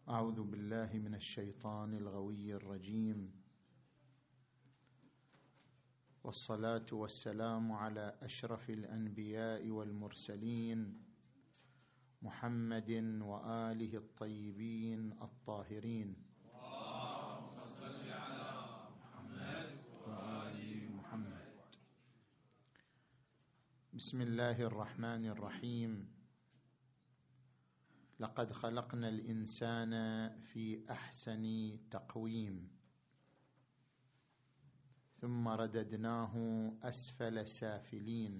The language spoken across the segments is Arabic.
أعوذ بالله من الشيطان الغوي الرجيم، والصلاة والسلام على أشرف الأنبياء والمرسلين محمد وآله الطيبين الطاهرين. اللهم صل على محمد وآل محمد. بسم الله الرحمن الرحيم. لقد خلقنا الإنسان في أحسن تقويم ثم رددناه أسفل سافلين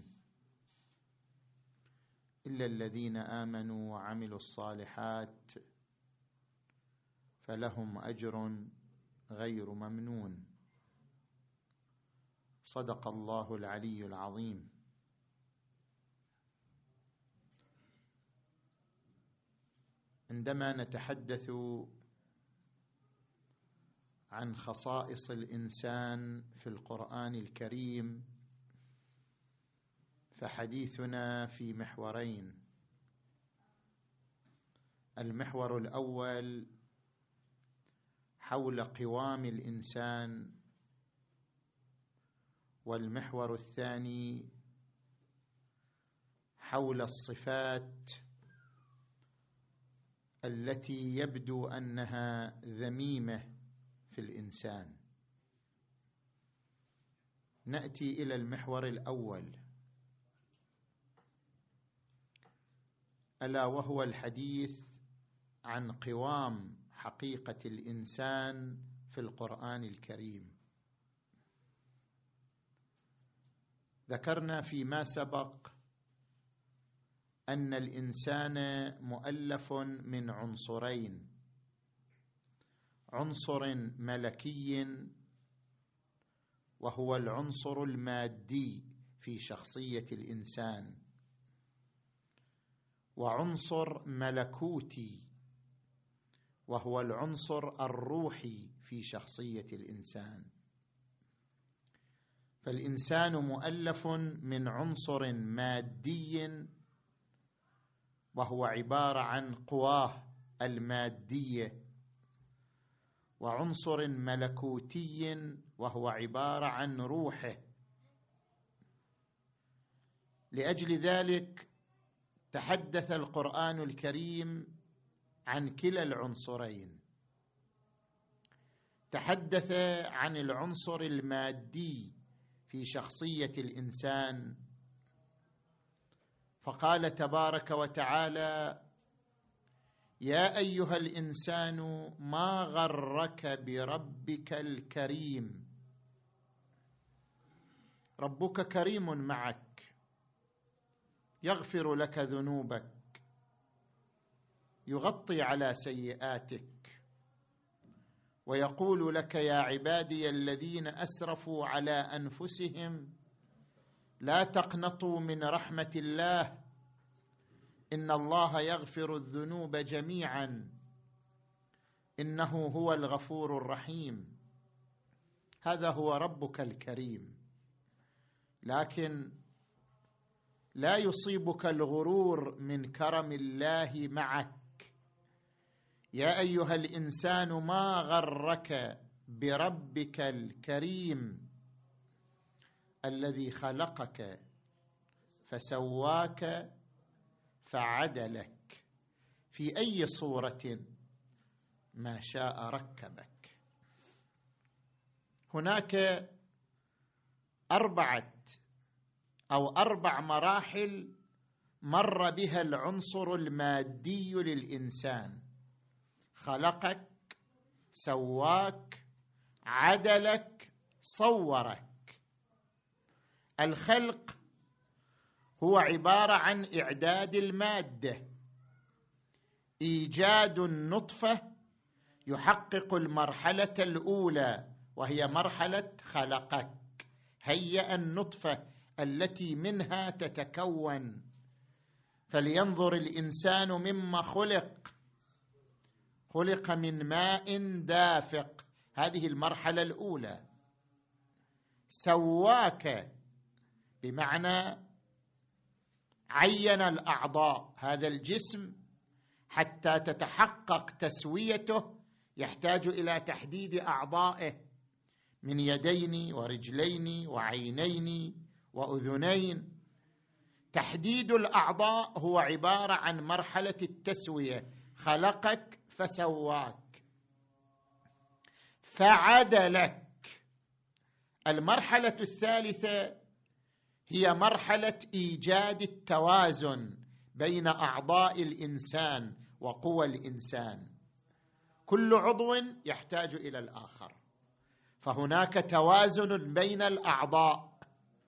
إلا الذين آمنوا وعملوا الصالحات فلهم أجر غير ممنون. صدق الله العلي العظيم. عندما نتحدث عن خصائص الإنسان في القرآن الكريم فحديثنا في محورين. المحور الأول حول قوام الإنسان، والمحور الثاني حول الصفات التي يبدو أنها ذميمة في الإنسان. نأتي إلى المحور الأول، ألا وهو الحديث عن قوام حقيقة الإنسان في القرآن الكريم. ذكرنا فيما سبق أن الإنسان مؤلف من عنصرين: عنصر ملكي وهو العنصر المادي في شخصية الإنسان، وعنصر ملكوتي وهو العنصر الروحي في شخصية الإنسان. فالإنسان مؤلف من عنصر مادي وهو عبارة عن قواه المادية، وعنصر ملكوتي وهو عبارة عن روحه. لأجل ذلك تحدث القرآن الكريم عن كلا العنصرين. تحدث عن العنصر المادي في شخصية الإنسان فقال تبارك وتعالى: يا أيها الإنسان ما غرك بربك الكريم. ربك كريم معك، يغفر لك ذنوبك، يغطي على سيئاتك، ويقول لك: يا عبادي الذين أسرفوا على أنفسهم لا تقنطوا من رحمة الله إن الله يغفر الذنوب جميعا إنه هو الغفور الرحيم. هذا هو ربك الكريم، لكن لا يصيبك الغرور من كرم الله معك. يا أيها الإنسان ما غرك بربك الكريم الذي خلقك فسواك فعدلك في أي صورة ما شاء ركبك. هناك أربع مراحل مر بها العنصر المادي للإنسان: خلقك، سواك، عدلك، صورك. الخلق هو عبارة عن إعداد المادة، إيجاد النطفة يحقق المرحلة الأولى وهي مرحلة خلقك، هيئ النطفة التي منها تتكون. فلينظر الإنسان مما خلق من ماء دافق، هذه المرحلة الأولى. سواك بمعنى عين الأعضاء، هذا الجسم حتى تتحقق تسويته يحتاج إلى تحديد أعضائه من يدين ورجلين وعينين وأذنين. تحديد الأعضاء هو عبارة عن مرحلة التسوية، خلقك فسواك فعدلك. المرحلة الثالثة هي مرحلة إيجاد التوازن بين أعضاء الإنسان وقوى الإنسان، كل عضو يحتاج إلى الآخر، فهناك توازن بين الأعضاء.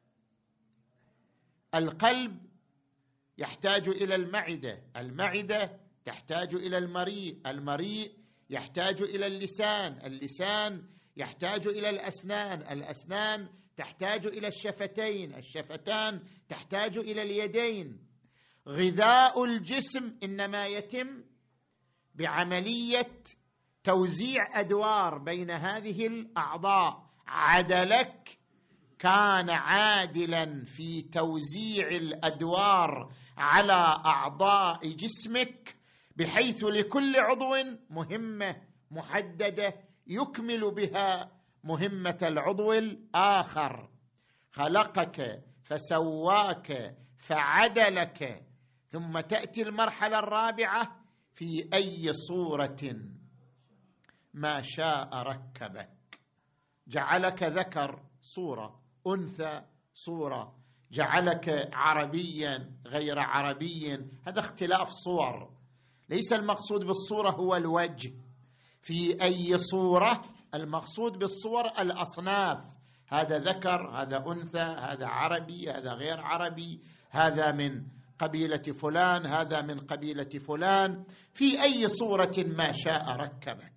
القلب يحتاج إلى المعدة، المعدة تحتاج إلى المريء، المريء يحتاج إلى اللسان، اللسان يحتاج إلى الأسنان، الأسنان تحتاج إلى الشفتين، الشفتان تحتاج إلى اليدين. غذاء الجسم إنما يتم بعملية توزيع أدوار بين هذه الأعضاء. عدلك كان عادلا في توزيع الأدوار على أعضاء جسمك، بحيث لكل عضو مهمة محددة يكمل بها مهمة العضو الآخر. خلقك فسواك فعدلك. ثم تأتي المرحلة الرابعة: في أي صورة ما شاء ركبك. جعلك ذكر صورة، أنثى صورة، جعلك عربيا غير عربي، هذا اختلاف صور، ليس المقصود بالصورة هو الوجه. في أي صورة المقصود بالصور الأصناف، هذا ذكر، هذا أنثى، هذا عربي، هذا غير عربي، هذا من قبيلة فلان، هذا من قبيلة فلان. في أي صورة ما شاء ركبك.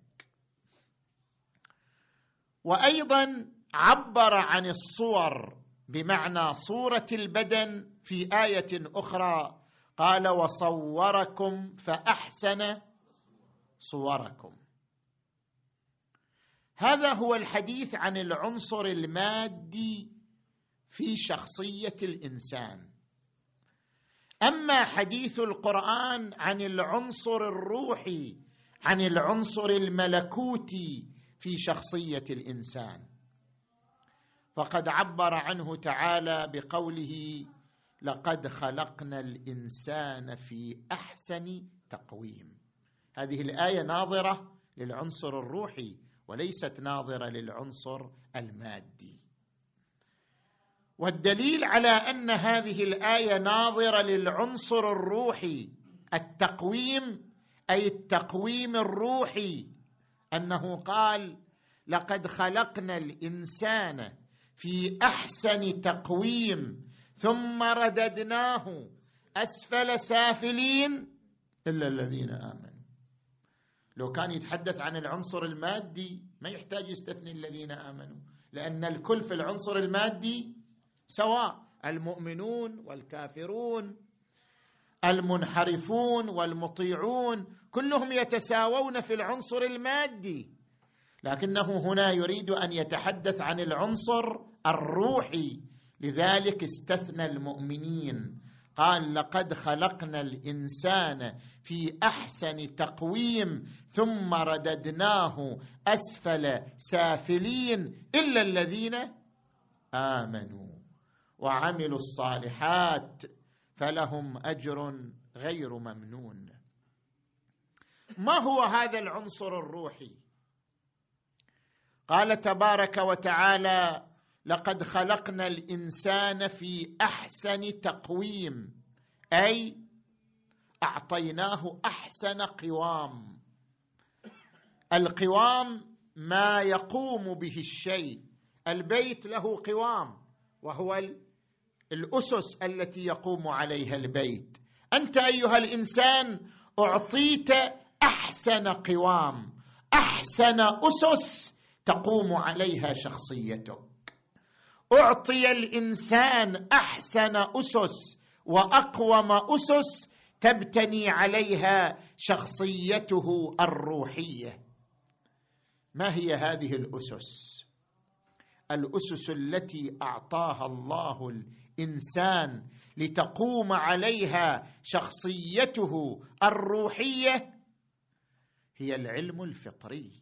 وأيضا عبر عن الصور بمعنى صورة البدن في آية أخرى، قال: وصوركم فأحسن صوركم. هذا هو الحديث عن العنصر المادي في شخصية الإنسان. أما حديث القرآن عن العنصر الروحي، عن العنصر الملكوتي في شخصية الإنسان، فقد عبر عنه تعالى بقوله: لقد خلقنا الإنسان في أحسن تقويم. هذه الآية ناظرة للعنصر الروحي وليست ناظرة للعنصر المادي. والدليل على أن هذه الآية ناظرة للعنصر الروحي، التقويم أي التقويم الروحي، أنه قال: لقد خلقنا الإنسان في أحسن تقويم ثم رددناه أسفل سافلين إلا الذين آمنوا. لو كان يتحدث عن العنصر المادي ما يحتاج يستثني الذين آمنوا، لأن الكل في العنصر المادي سواء، المؤمنون والكافرون، المنحرفون والمطيعون، كلهم يتساوون في العنصر المادي. لكنه هنا يريد أن يتحدث عن العنصر الروحي، لذلك استثنى المؤمنين، قال: لقد خلقنا الإنسان في أحسن تقويم ثم رددناه أسفل سافلين إلا الذين آمنوا وعملوا الصالحات فلهم أجر غير ممنون. ما هو هذا العنصر الروحي؟ قال تبارك وتعالى: لقد خلقنا الإنسان في أحسن تقويم، أي أعطيناه أحسن قوام. القوام ما يقوم به الشيء، البيت له قوام وهو الأسس التي يقوم عليها البيت. أنت أيها الإنسان أعطيت أحسن قوام، أحسن أسس تقوم عليها شخصيتك. أعطي الإنسان أحسن أسس وأقوم أسس تبتني عليها شخصيته الروحية. ما هي هذه الأسس؟ الأسس التي أعطاها الله الإنسان لتقوم عليها شخصيته الروحية هي العلم الفطري،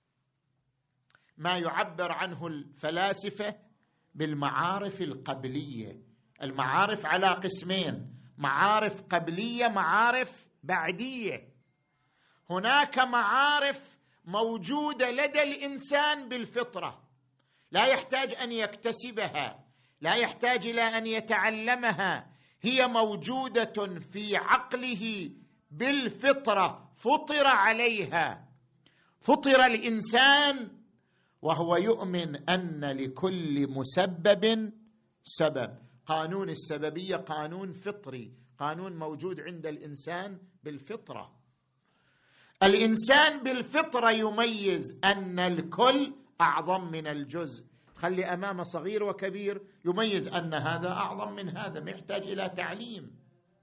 ما يعبر عنه الفلاسفة بالمعارف القبلية. المعارف على قسمين: معارف قبلية، معارف بعدية. هناك معارف موجودة لدى الإنسان بالفطرة، لا يحتاج أن يكتسبها، لا يحتاج إلى أن يتعلمها، هي موجودة في عقله بالفطرة، فطر عليها. فطر الإنسان وهو يؤمن أن لكل مسبب سبب. قانون السببية قانون فطري، قانون موجود عند الإنسان بالفطرة. الإنسان بالفطرة يميز أن الكل أعظم من الجزء، خلي أمامه صغير وكبير يميز أن هذا أعظم من هذا، ما يحتاج إلى تعليم.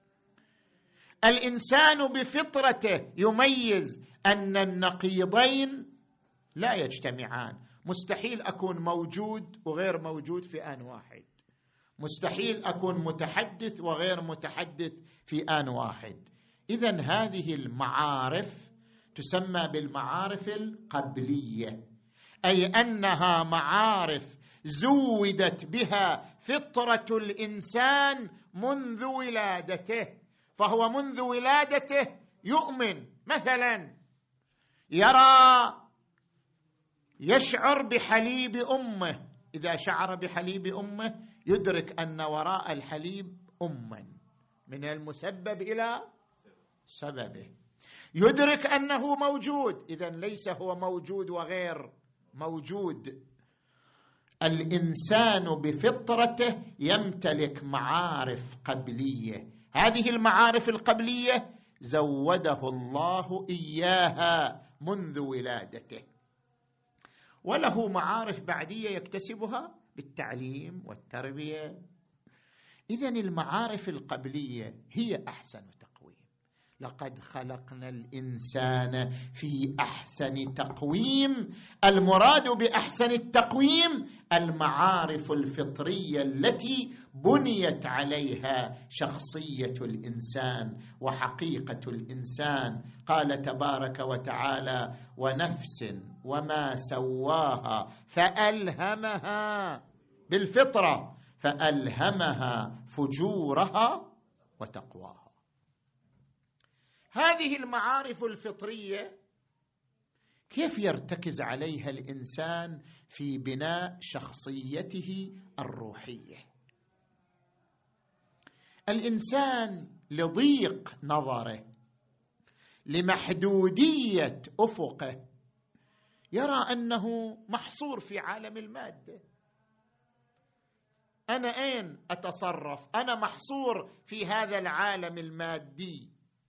الإنسان بفطرته يميز أن النقيضين لا يجتمعان، مستحيل أكون موجود وغير موجود في آن واحد، مستحيل أكون متحدث وغير متحدث في آن واحد. إذن هذه المعارف تسمى بالمعارف القبلية، أي أنها معارف زودت بها فطرة الإنسان منذ ولادته. فهو منذ ولادته يؤمن، مثلا يشعر بحليب أمه، إذا شعر بحليب أمه يدرك أن وراء الحليب أما، من المسبب إلى سببه، يدرك أنه موجود، إذن ليس هو موجود وغير موجود. الإنسان بفطرته يمتلك معارف قبلية، هذه المعارف القبلية زوده الله إياها منذ ولادته، وله معارف بعدية يكتسبها بالتعليم والتربية. إذن المعارف القبلية هي أحسن تقويم. لقد خلقنا الإنسان في أحسن تقويم. المراد بأحسن التقويم المعارف الفطرية التي بنيت عليها شخصية الإنسان وحقيقة الإنسان. قال تبارك وتعالى: ونفس وما سواها فألهمها، بالفطرة، فألهمها فجورها وتقواها. هذه المعارف الفطرية كيف يرتكز عليها الإنسان في بناء شخصيته الروحية؟ الإنسان لضيق نظره، لمحدودية أفقه، يرى أنه محصور في عالم المادة. أنا أين أتصرف؟ أنا محصور في هذا العالم المادي.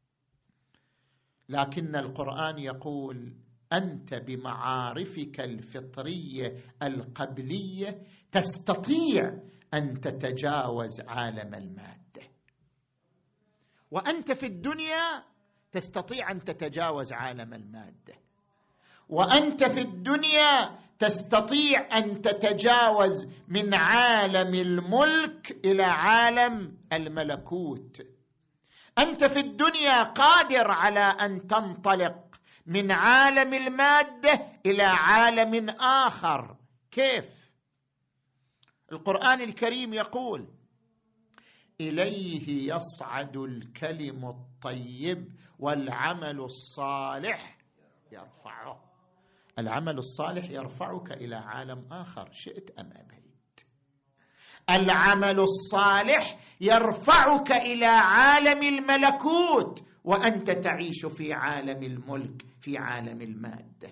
لكن القرآن يقول: أنت بمعارفك الفطرية القبلية تستطيع أن تتجاوز عالم المادة، وأنت في الدنيا تستطيع أن تتجاوز عالم المادة، وأنت في الدنيا تستطيع أن تتجاوز من عالم الملك إلى عالم الملكوت. أنت في الدنيا قادر على أن تنطلق من عالم المادة إلى عالم آخر. كيف؟ القرآن الكريم يقول: إليه يصعد الكلم الطيب والعمل الصالح يرفعه. العمل الصالح يرفعك إلى عالم آخر، شئت أم أبيت. العمل الصالح يرفعك إلى عالم الملكوت، وأنت تعيش في عالم الملك، في عالم المادة.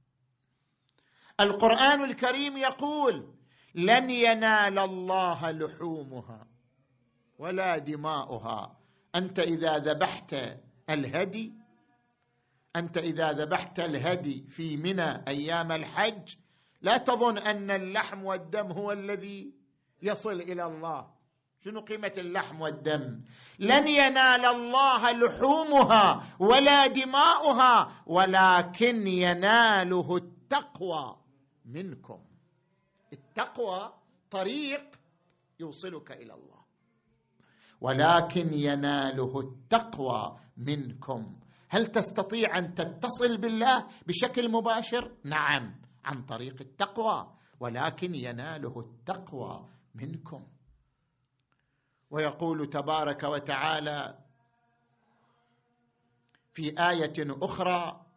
القرآن الكريم يقول: لن ينال الله لحومها ولا دماؤها. أنت إذا ذبحت الهدي، أنت إذا ذبحت الهدي في منى أيام الحج، لا تظن أن اللحم والدم هو الذي يصل إلى الله. شنو قيمة اللحم والدم؟ لن ينال الله لحومها ولا دماؤها ولكن يناله التقوى منكم. التقوى طريق يوصلك إلى الله. ولكن يناله التقوى منكم. هل تستطيع أن تتصل بالله بشكل مباشر؟ نعم، عن طريق التقوى، ولكن يناله التقوى منكم. ويقول تبارك وتعالى في آية أخرى: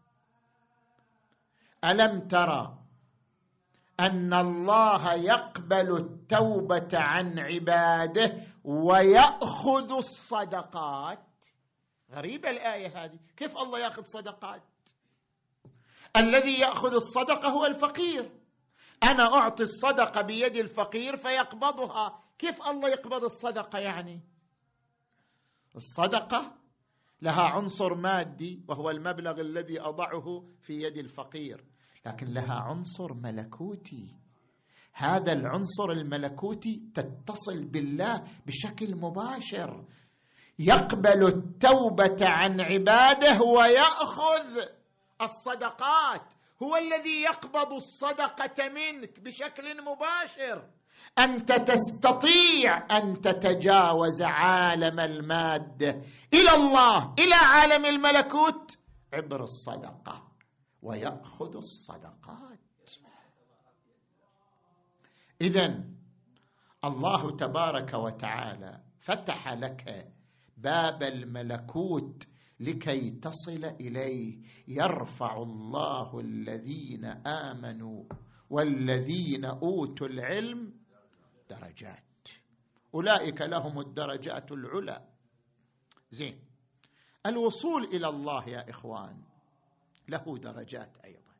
ألم ترى أن الله يقبل التوبة عن عباده ويأخذ الصدقات؟ غريبة الآية هذه، كيف الله يأخذ صدقات؟ الذي يأخذ الصدقة هو الفقير، أنا أعطي الصدقة بيد الفقير فيقبضها، كيف الله يقبض الصدقة؟ يعني الصدقة لها عنصر مادي وهو المبلغ الذي أضعه في يد الفقير، لكن لها عنصر ملكوتي، هذا العنصر الملكوتي تتصل بالله بشكل مباشر، يقبل التوبة عن عباده ويأخذ الصدقات، هو الذي يقبض الصدقة منك بشكل مباشر. أنت تستطيع أن تتجاوز عالم المادة إلى الله، إلى عالم الملكوت عبر الصدقة، ويأخذ الصدقات. إذن الله تبارك وتعالى فتح لك باب الملكوت لكي تصل إليه. يرفع الله الذين آمنوا والذين أوتوا العلم درجات، أولئك لهم الدرجات العلى. زين، الوصول إلى الله يا إخوان له درجات أيضا: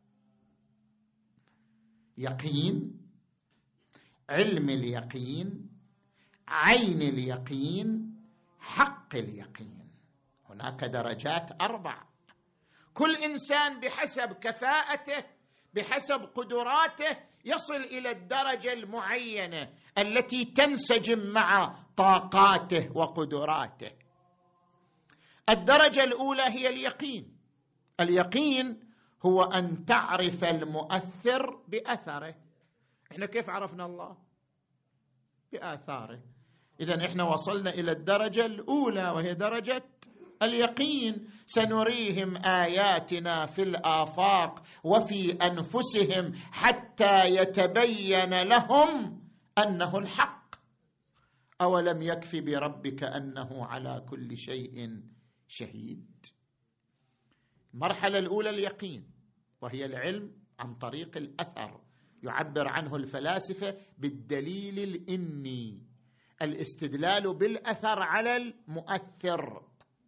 يقين، علم اليقين، عين اليقين، حق اليقين. هناك درجات 4، كل إنسان بحسب كفاءته بحسب قدراته يصل إلى الدرجة المعينة التي تنسجم مع طاقاته وقدراته. الدرجة الأولى هي اليقين. اليقين هو أن تعرف المؤثر بأثره. إحنا كيف عرفنا الله؟ بآثاره. إذن إحنا وصلنا إلى الدرجة الأولى وهي درجة اليقين. سنريهم آياتنا في الآفاق وفي أنفسهم حتى يتبين لهم أنه الحق. أولم يكف بربك أنه على كل شيء شهيد. المرحلة الأولى اليقين، وهي العلم عن طريق الأثر، يعبر عنه الفلاسفة بالدليل الإني، الاستدلال بالأثر على المؤثر.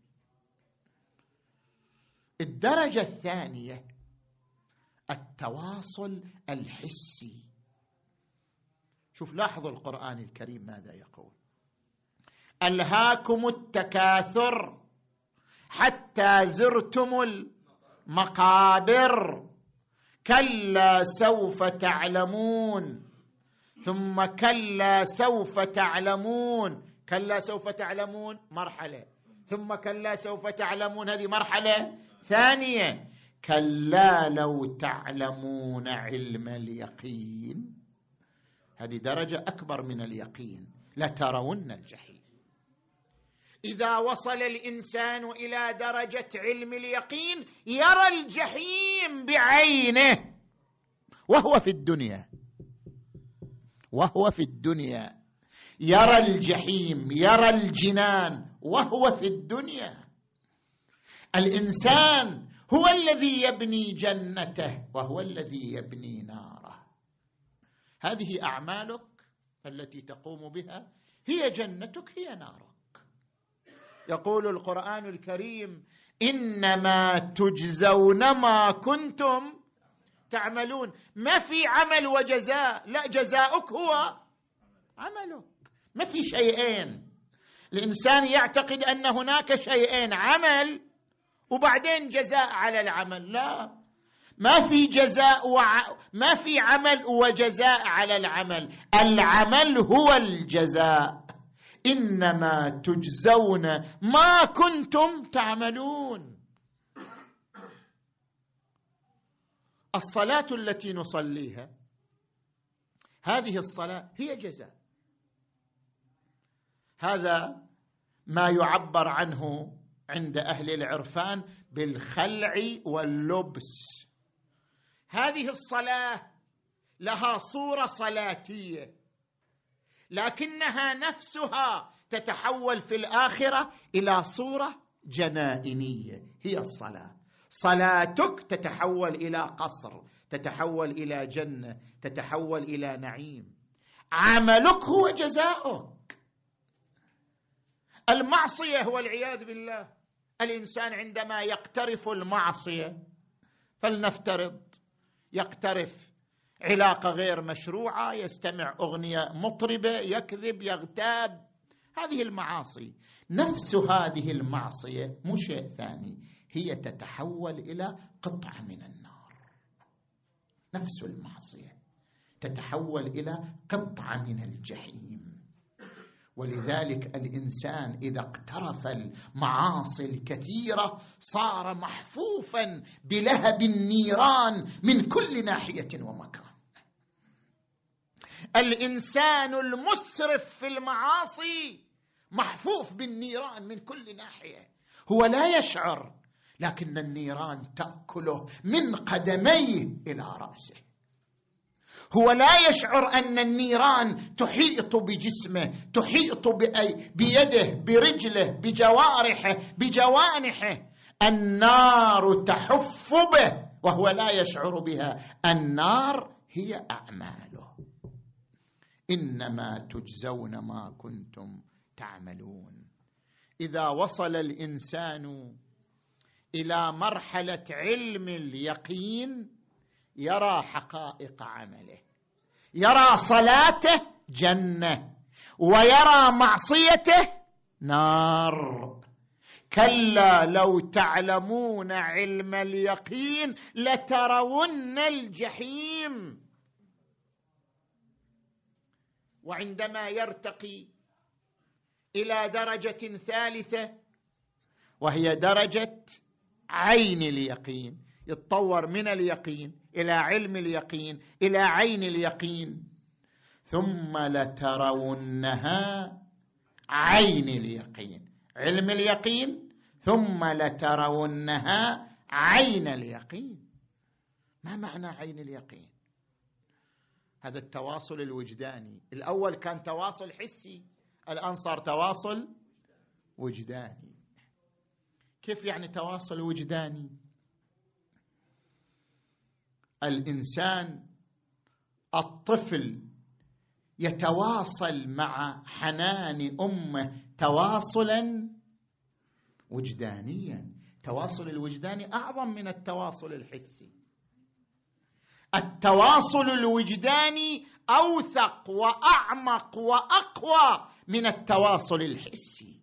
الدرجة الثانية التواصل الحسي. شوف، لاحظوا القرآن الكريم ماذا يقول: ألهاكم التكاثر حتى زرتم المقابر كلا سوف تعلمون ثم كلا سوف تعلمون. كلا سوف تعلمون مرحلة، ثم كلا سوف تعلمون هذه مرحلة ثانية. كلا لو تعلمون علم اليقين، هذه درجة أكبر من اليقين، لترون الجحيم. إذا وصل الإنسان إلى درجة علم اليقين يرى الجحيم بعينه وهو في الدنيا، وهو في الدنيا يرى الجحيم، يرى الجنان وهو في الدنيا. الإنسان هو الذي يبني جنته وهو الذي يبني ناره. هذه أعمالك التي تقوم بها هي جنتك هي نارك. يقول القرآن الكريم: إنما تجزون ما كنتم تعملون. ما في عمل وجزاء، لا، جزاؤك هو عملك، ما في شيئين. الإنسان يعتقد أن هناك شيئين، عمل وبعدين جزاء على العمل. لا، ما في جزاء ما في عمل وجزاء على العمل، العمل هو الجزاء. إنما تجزون ما كنتم تعملون. الصلاة التي نصليها، هذه الصلاة هي جزاء. هذا ما يعبر عنه عند أهل العرفان بالخلع واللبس. هذه الصلاة لها صورة صلاتية، لكنها نفسها تتحول في الآخرة إلى صورة جنائنية. هي الصلاة، صلاتك تتحول إلى قصر، تتحول إلى جنة، تتحول إلى نعيم. عملك هو جزاؤك. المعصية والعياذ بالله، الإنسان عندما يقترف المعصية، فلنفترض يقترف علاقة غير مشروعة، يستمع أغنية مطربة، يكذب، يغتاب، هذه المعاصي. نفس هذه المعصية مو شيء ثاني، هي تتحول إلى قطعة من النار. نفس المعصية تتحول إلى قطعة من الجحيم. ولذلك الإنسان إذا اقترف المعاصي الكثيرة صار محفوفا بلهب النيران من كل ناحية ومكان. الإنسان المسرف في المعاصي محفوف بالنيران من كل ناحية، هو لا يشعر، لكن النيران تأكله من قدميه إلى رأسه. هو لا يشعر أن النيران تحيط بجسمه، تحيط بيده، برجله، بجوارحه، بجوانحه. النار تحف به وهو لا يشعر بها. النار هي أعماله. إنما تجزون ما كنتم تعملون. إذا وصل الإنسان إلى مرحلة علم اليقين يرى حقائق عمله، يرى صلاته جنة ويرى معصيته نار. كلا لو تعلمون علم اليقين لترون الجحيم. وعندما يرتقي إلى درجة ثالثة وهي درجة عين اليقين، يتطور من اليقين إلى علم اليقين إلى عين اليقين، ثم لترونها عين اليقين، علم اليقين ثم لترونها عين اليقين. ما معنى عين اليقين؟ هذا التواصل الوجداني. الأول كان تواصل حسي، الآن صار تواصل وجداني. كيف يعني تواصل وجداني؟ الإنسان الطفل يتواصل مع حنان أمه تواصلا وجدانيا. التواصل الوجداني أعظم من التواصل الحسي. التواصل الوجداني أوثق وأعمق وأقوى من التواصل الحسي.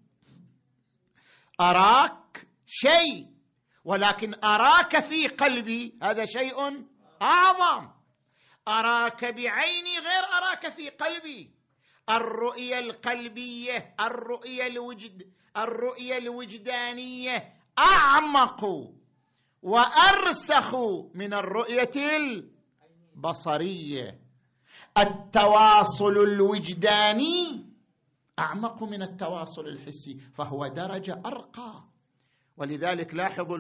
أراك شيء، ولكن أراك في قلبي هذا شيء أعظم. أراك بعيني غير أراك في قلبي. الرؤية القلبية، الرؤية الوجدانية أعمق وأرسخ من الرؤية البصرية. التواصل الوجداني أعمق من التواصل الحسي، فهو درجة أرقى. ولذلك لاحظوا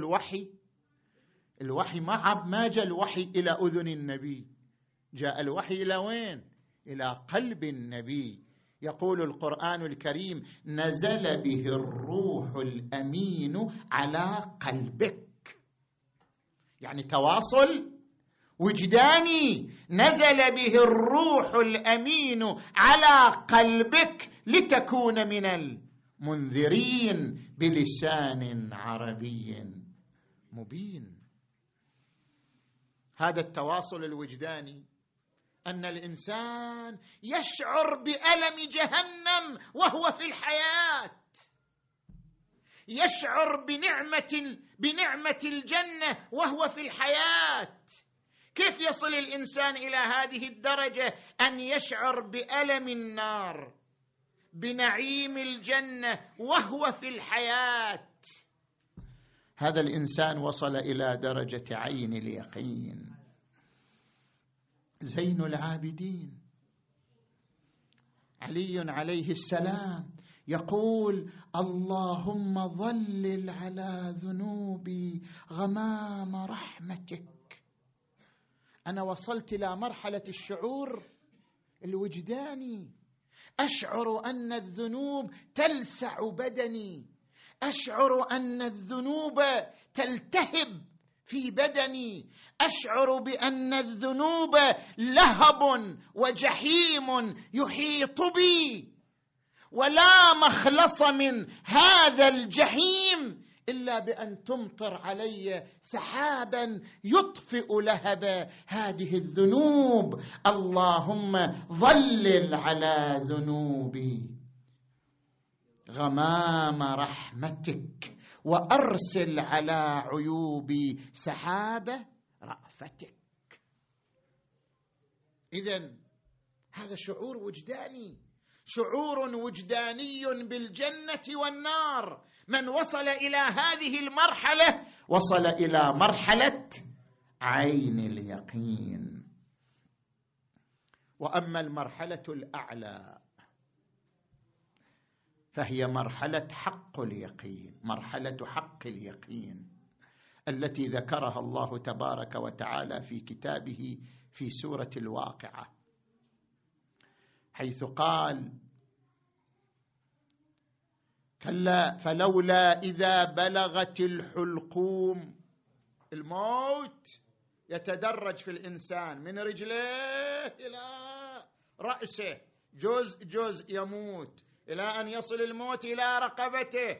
الوحي ما جاء الوحي إلى أذن النبي، جاء الوحي إلى وين؟ إلى قلب النبي. يقول القرآن الكريم: نزل به الروح الأمين على قلبك. يعني تواصل وجداني، نزل به الروح الأمين على قلبك لتكون من المنذرين بلسان عربي مبين. هذا التواصل الوجداني، أن الإنسان يشعر بألم جهنم وهو في الحياة، يشعر بنعمة الجنة وهو في الحياة. كيف يصل الإنسان إلى هذه الدرجة أن يشعر بألم النار، بنعيم الجنة وهو في الحياة؟ هذا الإنسان وصل إلى درجة عين اليقين. زين العابدين علي عليه السلام يقول اللهم ظلل على ذنوبي غمام رحمتك. أنا وصلت إلى مرحلة الشعور الوجداني، أشعر أن الذنوب تلسع بدني، أشعر أن الذنوب تلتهب في بدني، أشعر بأن الذنوب لهب وجحيم يحيط بي، ولا مخلص من هذا الجحيم إلا بأن تمطر علي سحابا يطفئ لهب هذه الذنوب. اللهم ظلل على ذنوبي غمام رحمتك وأرسل على عيوبي سحاب رأفتك. إذن هذا شعور وجداني، شعور وجداني بالجنة والنار. من وصل إلى هذه المرحلة وصل إلى مرحلة عين اليقين. وأما المرحلة الأعلى فهي مرحلة حق اليقين، مرحلة حق اليقين التي ذكرها الله تبارك وتعالى في كتابه في سورة الواقعة، حيث قال كلا فلولا إذا بلغت الحلقوم. الموت يتدرج في الإنسان من رجليه إلى رأسه، جزء جزء يموت إلى أن يصل الموت إلى رقبته.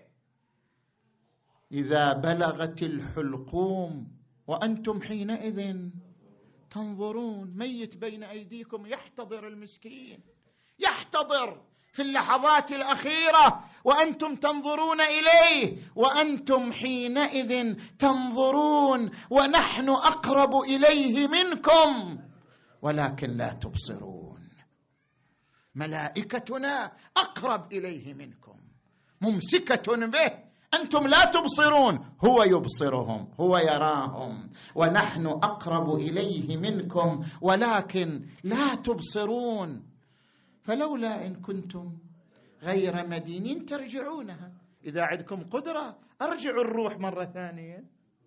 إذا بلغت الحلقوم وأنتم حينئذ تنظرون. ميت بين أيديكم يحتضر المسكين، يحتضر في اللحظات الأخيرة وأنتم تنظرون إليه، وأنتم حينئذ تنظرون ونحن أقرب إليه منكم ولكن لا تبصرون. ملائكتنا أقرب إليه منكم، ممسكة به، أنتم لا تبصرون، هو يبصرهم، هو يراهم، ونحن أقرب إليه منكم ولكن لا تبصرون. فلولا إن كنتم غير مدينين ترجعونها. إذا عندكم قدرة أرجعوا الروح مرة ثانية.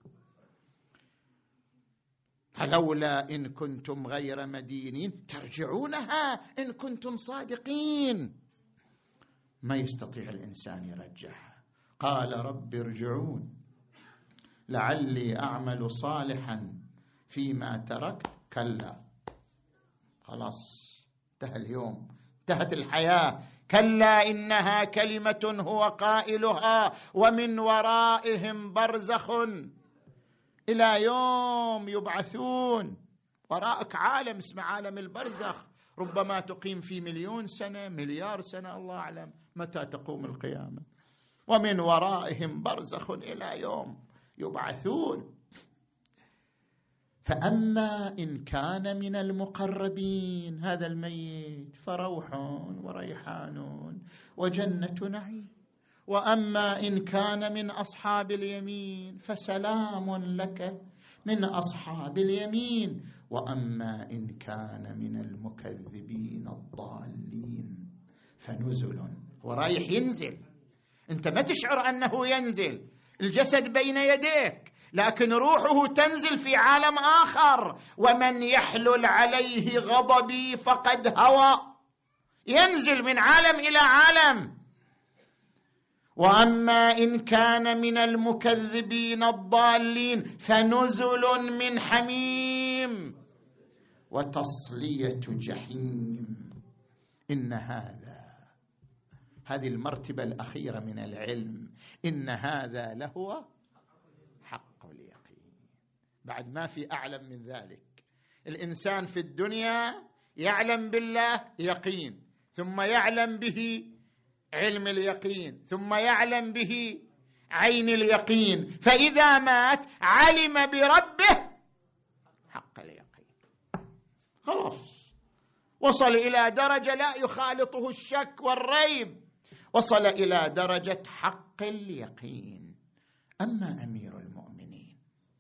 فلولا إن كنتم غير مدينين ترجعونها إن كنتم صادقين. ما يستطيع الإنسان يرجعها. قال رب ارجعون لعلي أعمل صالحا فيما تركت. كلا، خلاص انتهى اليوم، انتهت الحياة. كلا إنها كلمة هو قائلها ومن ورائهم برزخ إلى يوم يبعثون. وراءك عالم اسمه عالم البرزخ، ربما تقيم في 1,000,000 سنة، 1,000,000,000 سنة، الله أعلم متى تقوم القيامة. ومن ورائهم برزخ إلى يوم يبعثون. فأما إن كان من المقربين هذا الميت فروح وريحان وجنة نعيم، وأما إن كان من أصحاب اليمين فسلام لك من أصحاب اليمين، وأما إن كان من المكذبين الضالين فنزل. ورايح ينزل، أنت ما تشعر أنه ينزل، الجسد بين يديك، لكن روحه تنزل في عالم آخر. ومن يحلل عليه غضبي فقد هوى، ينزل من عالم إلى عالم. وأما إن كان من المكذبين الضالين فنزل من حميم وتصلية جحيم. إن هذه المرتبة الأخيرة من العلم، إن هذا لهو حق اليقين. بعد ما في أعلم من ذلك. الإنسان في الدنيا يعلم بالله يقين، ثم يعلم به علم اليقين، ثم يعلم به عين اليقين، فإذا مات علم بربه حق اليقين. خلاص وصل إلى درجة لا يخالطه الشك والريب، وصل إلى درجة حق اليقين. أما أمير المؤمنين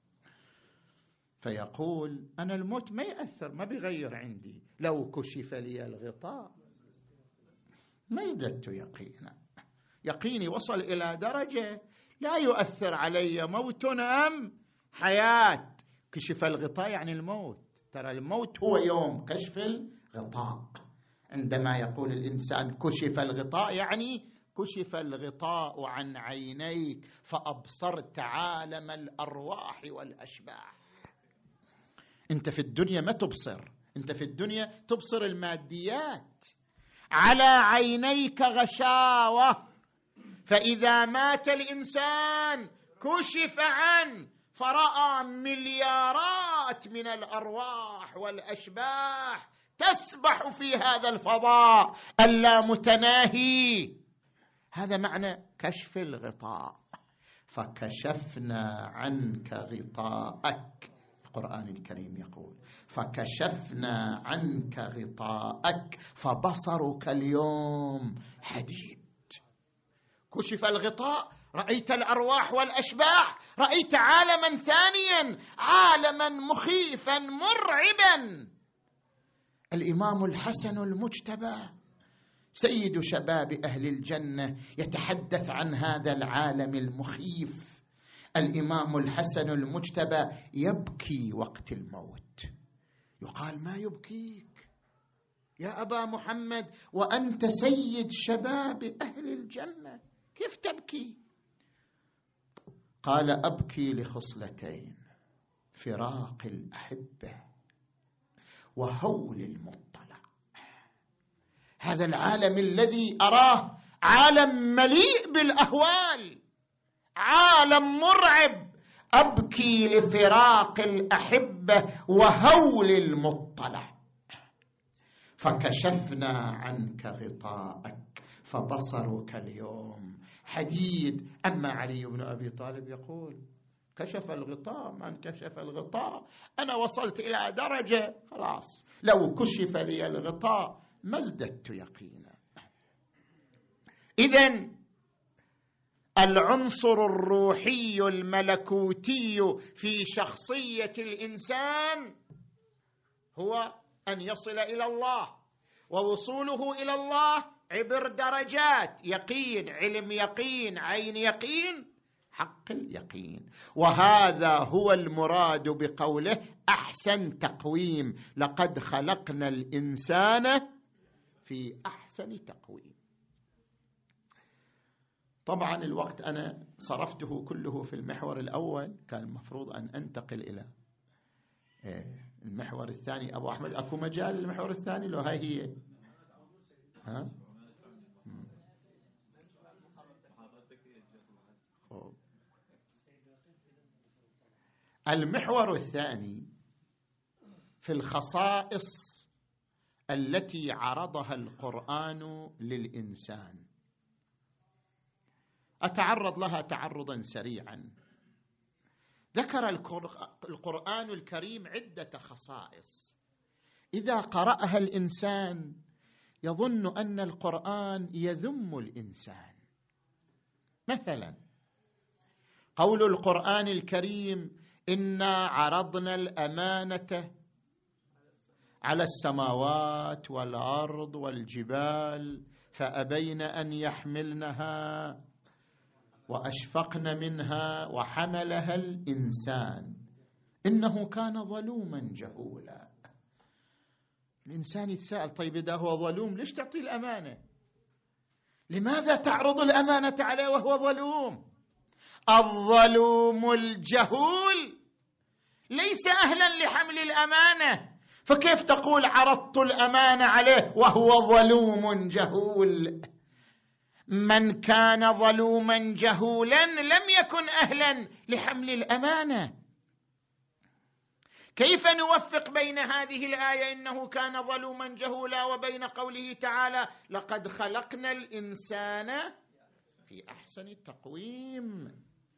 فيقول أنا الموت ما يأثر، ما بيغير عندي، لو كشف لي الغطاء ما ازددت يقينا، يقيني وصل إلى درجة لا يؤثر علي موت أم حياة. كشف الغطاء يعني الموت. ترى الموت هو يوم كشف الغطاء. عندما يقول الإنسان كشف الغطاء يعني كشف الغطاء عن عينيك فأبصرت عالم الأرواح والأشباح. أنت في الدنيا ما تبصر، أنت في الدنيا تبصر الماديات. على عينيك غشاوة، فإذا مات الإنسان كشف عنه فرأى مليارات من الأرواح والأشباح تسبح في هذا الفضاء اللامتناهي. هذا معنى كشف الغطاء. فكشفنا عنك غطاءك، القرآن الكريم يقول فكشفنا عنك غطاءك فبصرك اليوم حديد. كشف الغطاء، رأيت الأرواح والأشباح، رأيت عالما ثانيا، عالما مخيفا مرعبا. الإمام الحسن المجتبى سيد شباب أهل الجنة يتحدث عن هذا العالم المخيف. الإمام الحسن المجتبى يبكي وقت الموت. يقال ما يبكيك يا أبا محمد وأنت سيد شباب أهل الجنة، كيف تبكي؟ قال أبكي لخصلتين: فراق الأحبة وهول المطلع. هذا العالم الذي أراه عالم مليء بالأهوال، عالم مرعب. أبكي لفراق الأحبة وهول المطلع. فكشفنا عنك غطاءك فبصرك اليوم حديد. أما علي بن أبي طالب يقول كشف الغطاء، من كشف الغطاء أنا وصلت إلى درجة خلاص لو كشف لي الغطاء ما ازددت يقينا. إذن العنصر الروحي الملكوتي في شخصية الإنسان هو أن يصل إلى الله، ووصوله إلى الله عبر درجات: يقين، علم يقين، عين يقين، حق اليقين. وهذا هو المراد بقوله أحسن تقويم، لقد خلقنا الإنسان في أحسن تقويم. طبعا الوقت أنا صرفته كله في المحور الأول، كان المفروض أن أنتقل إلى المحور الثاني. أبو أحمد أكو مجال للمحور الثاني لو هاي هي؟ ها؟ المحور الثاني في الخصائص التي عرضها القرآن للإنسان. أتعرض لها تعرضا سريعا. ذكر القرآن الكريم عدة خصائص إذا قرأها الإنسان يظن أن القرآن يذم الإنسان. مثلا قول القرآن الكريم: إنا عرضنا الأمانة على السماوات والأرض والجبال فأبين أن يحملنها وأشفقن منها وحملها الإنسان إنه كان ظلوما جهولا. الإنسان يتساءل: طيب إذا هو ظلوم ليش تعطي الأمانة؟ لماذا تعرض الأمانة عليه وهو ظلوم؟ الظلوم الجهول ليس أهلا لحمل الأمانة، فكيف تقول عرضت الأمانة عليه وهو ظلوم جهول؟ من كان ظلوما جهولا لم يكن أهلا لحمل الأمانة. كيف نوفق بين هذه الآية إنه كان ظلوما جهولا وبين قوله تعالى لقد خلقنا الإنسان في أحسن تقويم؟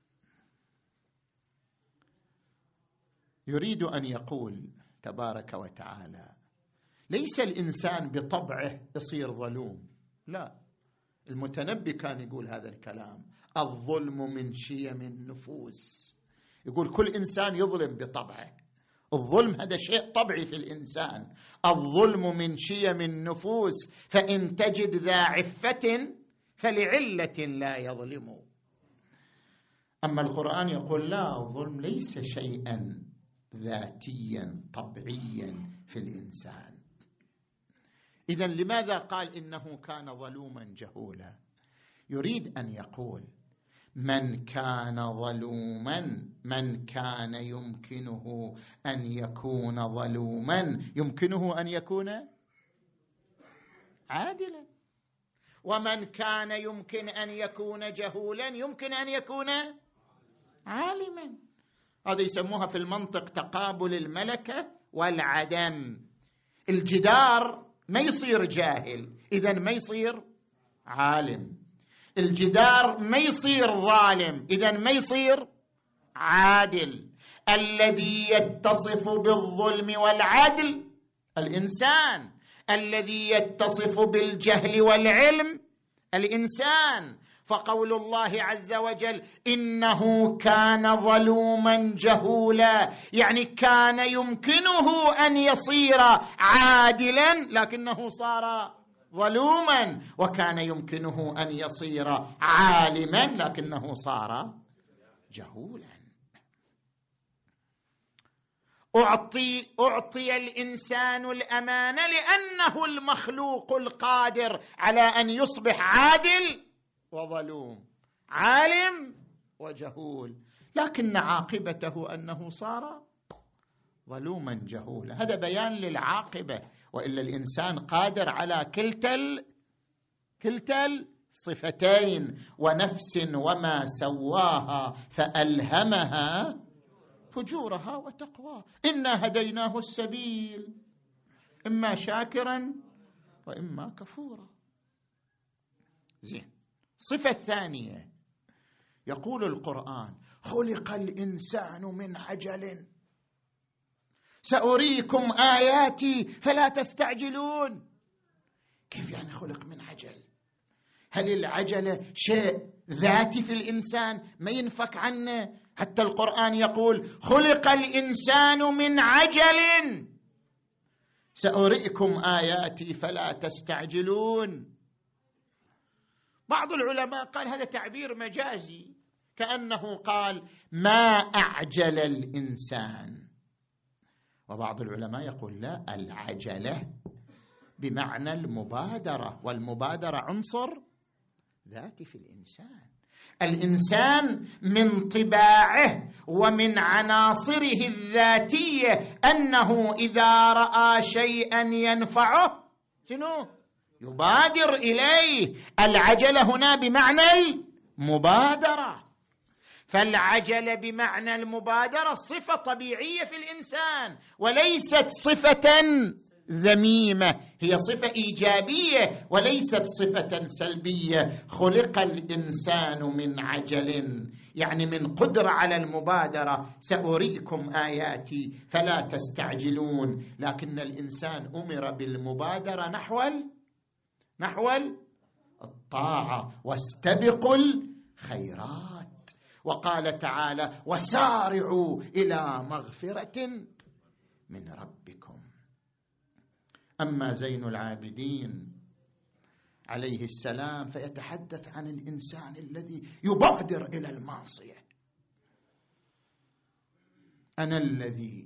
يريد أن يقول تبارك وتعالى ليس الإنسان بطبعه يصير ظلوم، لا. المتنبي كان يقول هذا الكلام: الظلم من شيم النفوس. يقول كل إنسان يظلم بطبعه، الظلم هذا شيء طبيعي في الإنسان. الظلم من شيم النفوس، فإن تجد ذا عفة فلعلة لا يظلم. أما القرآن يقول لا، الظلم ليس شيئا ذاتيا طبيعيا في الإنسان. إذن لماذا قال إنه كان ظلوما جهولا؟ يريد أن يقول من كان ظلوما، من كان يمكنه أن يكون ظلوما يمكنه أن يكون عادلا، ومن كان يمكن أن يكون جهولا يمكن أن يكون عالما. هذا يسموها في المنطق تقابل الملكة والعدم. الجدار ما يصير جاهل، إذن ما يصير عالم. الجدار ما يصير ظالم، إذن ما يصير عادل. الذي يتصف بالظلم والعدل الإنسان، الذي يتصف بالجهل والعلم الإنسان. فقول الله عز وجل إنه كان ظلوما جهولا، يعني كان يمكنه أن يصير عادلا لكنه صار ظلوما، وكان يمكنه أن يصير عالما لكنه صار جهولا. أعطي الإنسان الأمانة لأنه المخلوق القادر على أن يصبح عادل وظلوم، عالم وجهول، لكن عاقبته أنه صار ظلوما جهولا. هذا بيان للعاقبة، وإلا الإنسان قادر على كلتا الصفتين. ونفس وما سواها فألهمها فجورها وتقواها، إنا هديناه السبيل إما شاكرا وإما كفورا. زين. الصفة الثانية، يقول القرآن خلق الإنسان من عجل سأريكم آياتي فلا تستعجلون. كيف يعني خلق من عجل؟ هل العجلة شيء ذاتي في الإنسان ما ينفك عنه؟ حتى القرآن يقول خلق الإنسان من عجل سأريكم آياتي فلا تستعجلون. بعض العلماء قال هذا تعبير مجازي، كأنه قال ما أعجل الإنسان. وبعض العلماء يقول لا، العجلة بمعنى المبادرة، والمبادرة عنصر ذاتي في الإنسان. الإنسان من طباعه ومن عناصره الذاتية أنه إذا رأى شيئا ينفعه شنو؟ يبادر إليه. العجلة هنا بمعنى المبادرة، فالعجلة بمعنى المبادرة صفة طبيعية في الإنسان وليست صفة ذميمة، هي صفة إيجابية وليست صفة سلبية. خلق الإنسان من عجل، يعني من قدرة على المبادرة. سأريكم آياتي فلا تستعجلون، لكن الإنسان أمر بالمبادرة نحو الطاعة، واستبقوا الخيرات. وقال تعالى وسارعوا إلى مغفرة من ربكم. أما زين العابدين عليه السلام فيتحدث عن الإنسان الذي يبادر إلى المعصية. أنا الذي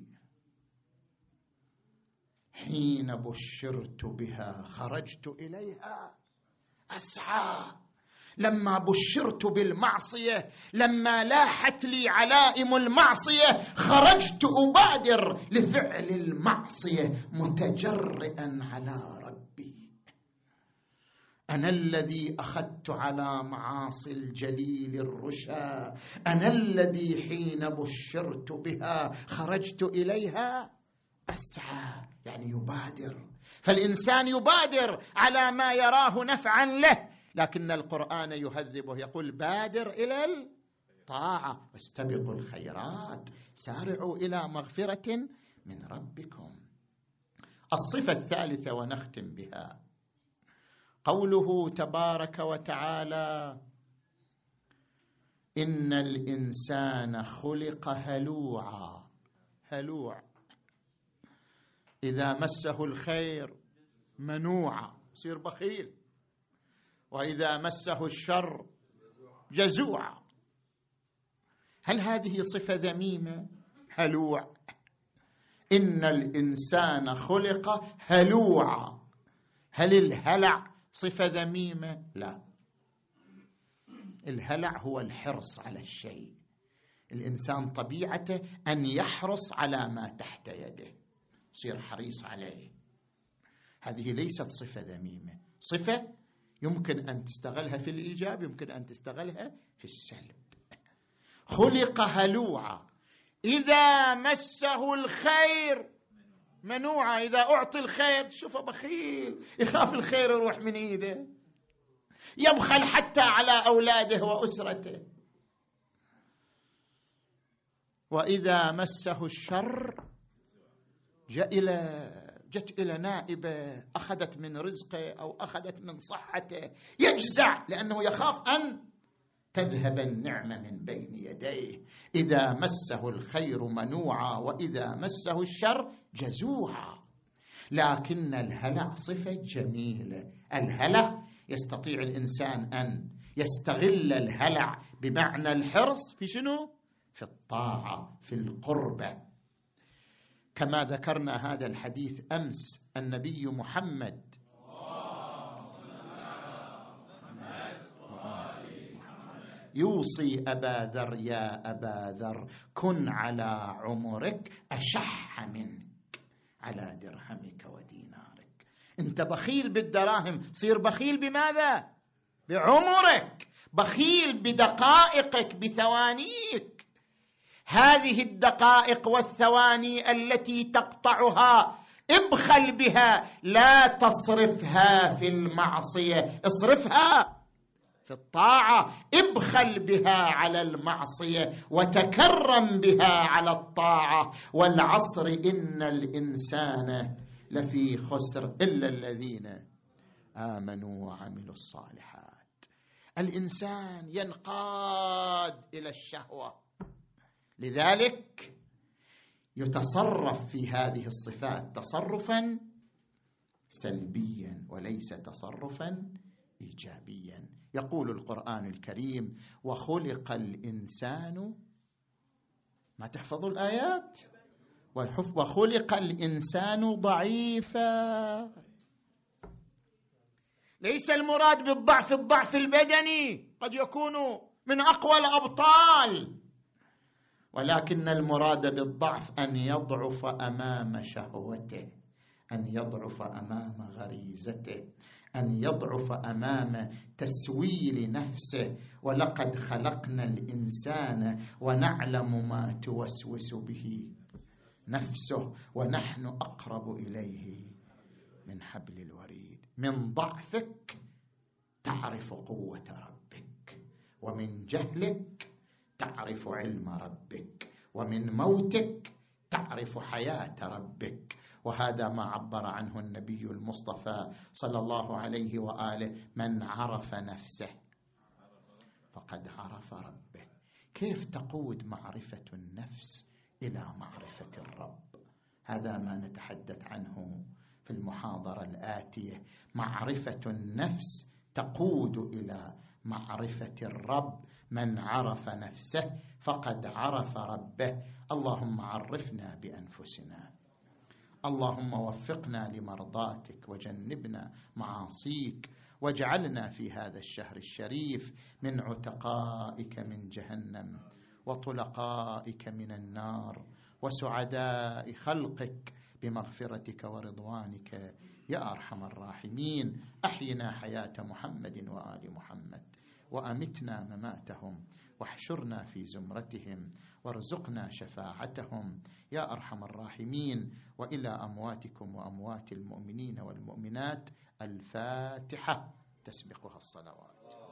حين بشرت بها خرجت إليها أسعى. لما بشرت بالمعصية، لما لاحت لي علائم المعصية، خرجت أبادر لفعل المعصية متجرئا على ربي. أنا الذي أخذت على معاصي الجليل الرشا، أنا الذي حين بشرت بها خرجت إليها أسعى، يعني يبادر. فالإنسان يبادر على ما يراه نفعا له، لكن القرآن يهذبه يقول بادر إلى الطاعة واستبقوا الخيرات، سارعوا إلى مغفرة من ربكم. الصفة الثالثة ونختم بها، قوله تبارك وتعالى إن الإنسان خلق هلوعا. هلوع إذا مسه الخير منوعا، يصير بخيل. وإذا مسه الشر جزوعا. هل هذه صفة ذميمة؟ هلوع. إن الإنسان خلق هلوعا. هل الهلع صفة ذميمة؟ لا. الهلع هو الحرص على الشيء. الإنسان طبيعته أن يحرص على ما تحت يده، يصير حريص عليه. هذه ليست صفة ذميمة، صفة يمكن أن تستغلها في الإيجاب، يمكن أن تستغلها في السلب. خلق هلوعا إذا مسه الخير منوعا. إذا أعطي الخير شوفه بخيل، يخاف الخير يروح من إيده، يبخل حتى على أولاده وأسرته. وإذا مسه الشر جت إلى نائبة أخذت من رزقه أو أخذت من صحته، يجزع لأنه يخاف أن تذهب النعمة من بين يديه. إذا مسه الخير منوعا وإذا مسه الشر جزوعا. لكن الهلع صفة جميلة. الهلع يستطيع الإنسان أن يستغل الهلع بمعنى الحرص في شنو؟ في الطاعة، في القربة. كما ذكرنا هذا الحديث أمس، النبي محمد يوصي أبا ذر: يا أبا ذر كن على عمرك أشح منك على درهمك ودينارك. أنت بخيل بالدراهم، صير بخيل بماذا؟ بعمرك، بخيل بدقائقك، بثوانيك. هذه الدقائق والثواني التي تقطعها ابخل بها، لا تصرفها في المعصية، اصرفها في الطاعة. ابخل بها على المعصية وتكرم بها على الطاعة. والعصر إن الإنسان لفي خسر إلا الذين آمنوا وعملوا الصالحات. الإنسان ينقاد إلى الشهوة، لذلك يتصرف في هذه الصفات تصرفا سلبيا وليس تصرفا إيجابيا. يقول القرآن الكريم: وخلق الإنسان، ما تحفظوا الآيات؟ وخلق الإنسان ضعيفا. ليس المراد بالضعف الضعف البدني، قد يكون من أقوى الأبطال، ولكن المراد بالضعف أن يضعف أمام شهوته، أن يضعف أمام غريزته، أن يضعف أمام تسويل نفسه. ولقد خلقنا الإنسان ونعلم ما توسوس به نفسه ونحن أقرب إليه من حبل الوريد. من ضعفك تعرف قوة ربك، ومن جهلك تعرف علم ربك، ومن موتك تعرف حياة ربك. وهذا ما عبر عنه النبي المصطفى صلى الله عليه وآله: من عرف نفسه فقد عرف ربه. كيف تقود معرفة النفس إلى معرفة الرب؟ هذا ما نتحدث عنه في المحاضرة الآتية. معرفة النفس تقود إلى معرفة الرب. من عرف نفسه فقد عرف ربه. اللهم عرفنا بأنفسنا، اللهم وفقنا لمرضاتك وجنبنا معاصيك، واجعلنا في هذا الشهر الشريف من عتقائك من جهنم وطلقائك من النار وسعداء خلقك بمغفرتك ورضوانك يا أرحم الراحمين. أحينا حياة محمد وآل محمد، وأمتنا مماتهم، واحشرنا في زمرتهم، وارزقنا شفاعتهم يا أرحم الراحمين. وإلى أمواتكم وأموات المؤمنين والمؤمنات الفاتحة تسبقها الصلوات.